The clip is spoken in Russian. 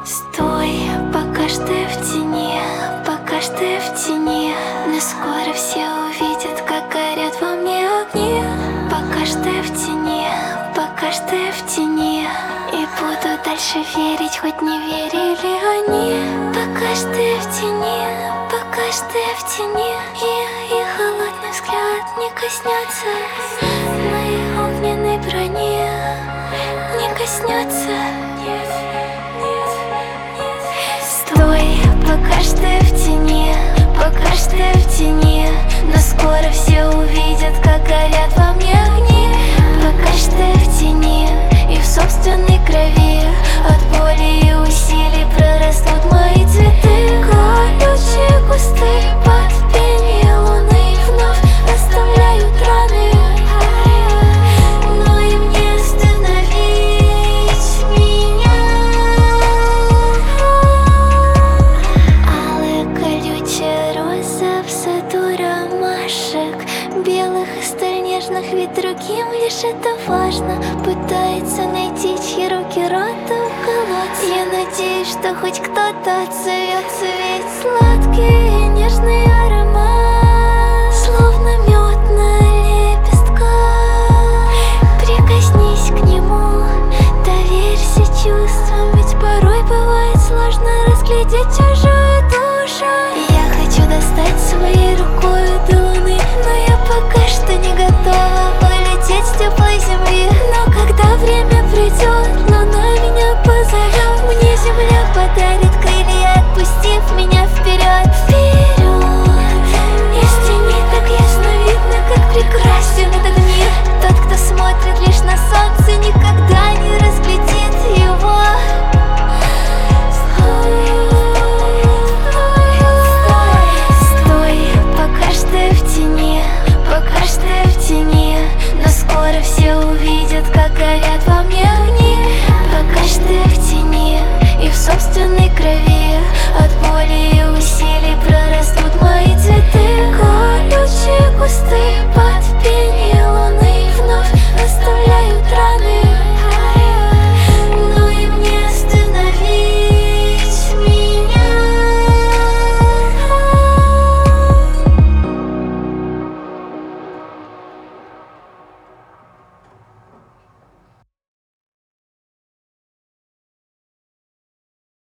Стой, пока что я в тени, пока что я в тени. Но скоро все увидят, как горят во мне огни. Пока что я в тени, пока что я в тени. И буду дальше верить, хоть не верили они. Пока что я в тени, пока что я в тени. И холодный взгляд не коснется моей огненной брони, не коснется. Стой, пока что я в тени, пока что я в тени. Но скоро все увидят, как горят во мне огни. Пока что я в тени и в собственной крови. От боли и усилий прорастут мои цветы. Колючие кусты под пение луны вновь оставляют раны, но им не остановить меня. Алая колючая роза в саду ромашек, белых и столь нежных, ведь другим лишь это важно. Пытается найти, чьи руки рот уколоть. Я надеюсь, что хоть кто-то отзовется, ведь сладкий и нежный аромат, словно мед на лепестках. Прикоснись к нему, доверься чувствам, ведь порой бывает сложно разглядеть